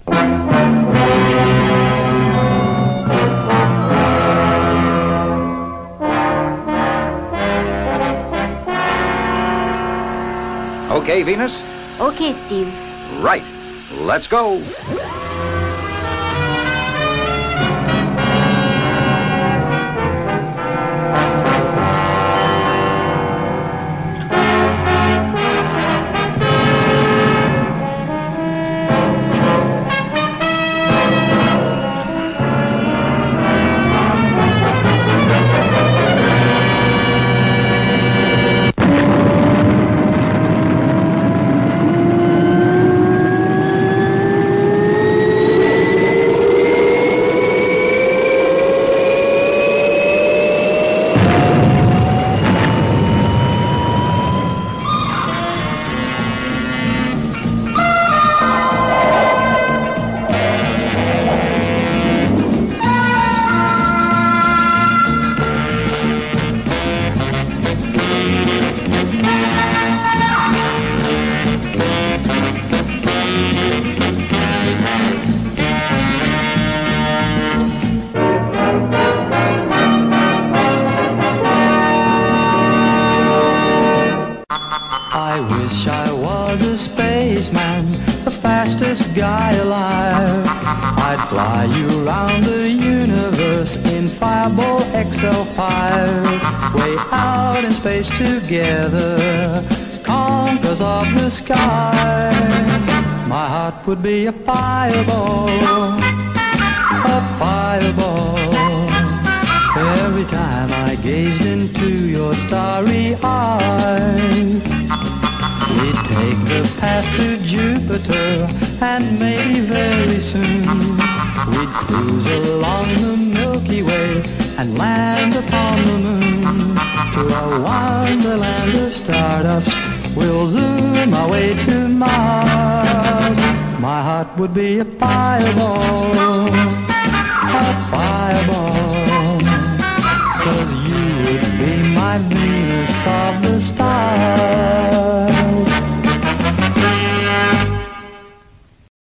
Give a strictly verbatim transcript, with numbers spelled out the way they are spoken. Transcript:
Okay, Venus? Okay, Steve. Right. Let's go. I wish I was a spaceman, the fastest guy alive. I'd fly you around the universe in Fireball X L five. Way out in space together, conquerors of the sky. My heart would be a fireball, a fireball. Every time I gazed into your starry eyes. We'd take the path to Jupiter, and maybe very soon we'd cruise along the Milky Way and land upon the moon. To a wonderland of stardust, we'll zoom our way to Mars. My heart would be a fireball, a fireball, 'cause you would be my Venus of the stars.